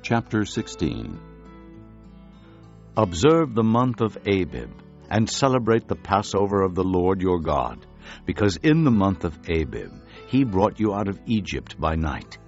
Chapter 16. Observe the month of Abib, and celebrate the Passover of the Lord your God, because in the month of Abib he brought you out of Egypt by night.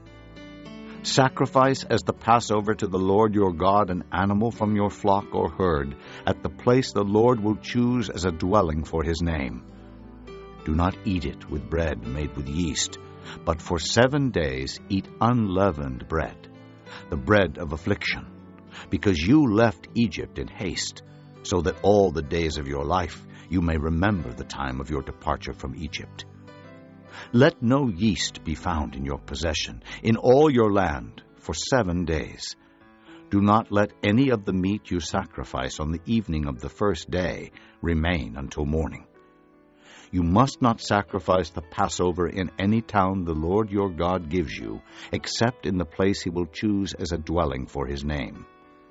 Sacrifice as the Passover to the Lord your God an animal from your flock or herd, at the place the Lord will choose as a dwelling for his name. Do not eat it with bread made with yeast, but for 7 days eat unleavened bread, the bread of affliction, because you left Egypt in haste, so that all the days of your life you may remember the time of your departure from Egypt. Let no yeast be found in your possession, in all your land, for 7 days. Do not let any of the meat you sacrifice on the evening of the first day remain until morning. You must not sacrifice the Passover in any town the Lord your God gives you, except in the place he will choose as a dwelling for his name.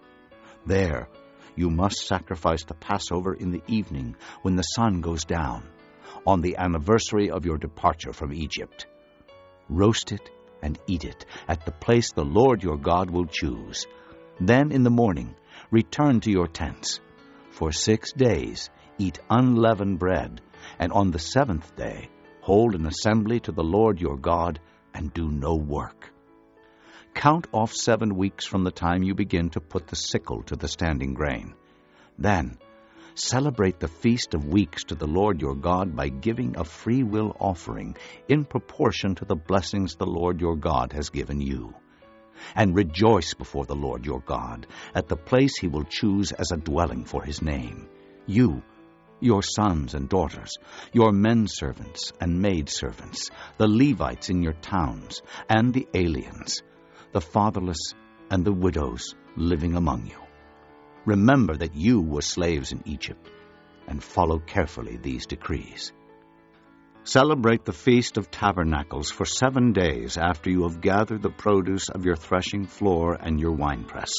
There you must sacrifice the Passover in the evening when the sun goes down, on the anniversary of your departure from Egypt. Roast it and eat it at the place the Lord your God will choose. Then in the morning return to your tents. For 6 days eat unleavened bread, and on the 7th day hold an assembly to the Lord your God, and do no work. Count off 7 weeks from the time you begin to put the sickle to the standing grain. Then celebrate the Feast of Weeks to the Lord your God by giving a free will offering in proportion to the blessings the Lord your God has given you. And rejoice before the Lord your God at the place he will choose as a dwelling for his name. You, your sons and daughters, your menservants and maidservants, the Levites in your towns, and the aliens, the fatherless and the widows living among you. Remember that you were slaves in Egypt, and follow carefully these decrees. Celebrate the Feast of Tabernacles for 7 days after you have gathered the produce of your threshing floor and your winepress.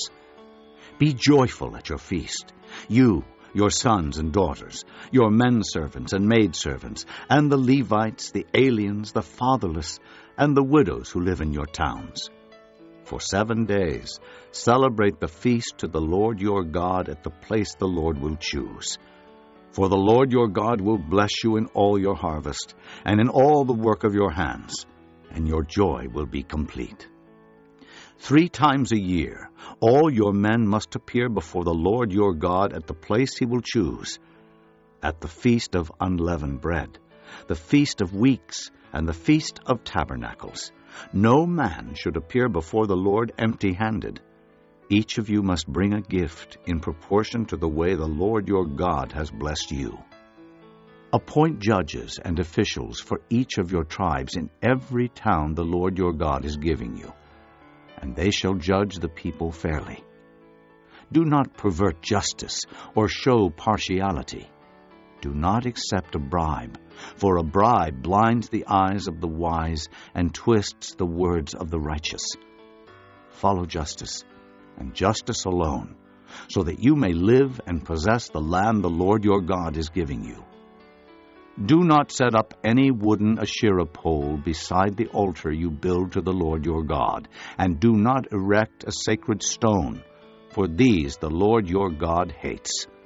Be joyful at your feast, you, your sons and daughters, your menservants and maidservants, and the Levites, the aliens, the fatherless, and the widows who live in your towns. For 7 days celebrate the feast to the Lord your God at the place the Lord will choose. For the Lord your God will bless you in all your harvest, and in all the work of your hands, and your joy will be complete. 3 times a year all your men must appear before the Lord your God at the place he will choose, at the Feast of Unleavened Bread, the Feast of Weeks, and the Feast of Tabernacles. No man should appear before the Lord empty-handed. Each of you must bring a gift in proportion to the way the Lord your God has blessed you. Appoint judges and officials for each of your tribes in every town the Lord your God is giving you, and they shall judge the people fairly. Do not pervert justice or show partiality. Do not accept a bribe, for a bribe blinds the eyes of the wise and twists the words of the righteous. Follow justice, and justice alone, so that you may live and possess the land the Lord your God is giving you. Do not set up any wooden Asherah pole beside the altar you build to the Lord your God, and do not erect a sacred stone, for these the Lord your God hates.